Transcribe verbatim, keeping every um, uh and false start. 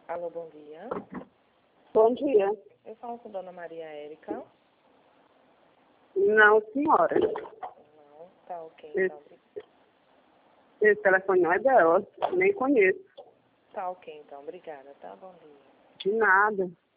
Alô, bom dia. Bom dia. Eu falo com Dona Maria Érica. Não, senhora. Não, tá ok, Esse, então. esse telefone não é dela. Nem conheço. Tá ok, então. Obrigada, tá? Bom dia. De nada.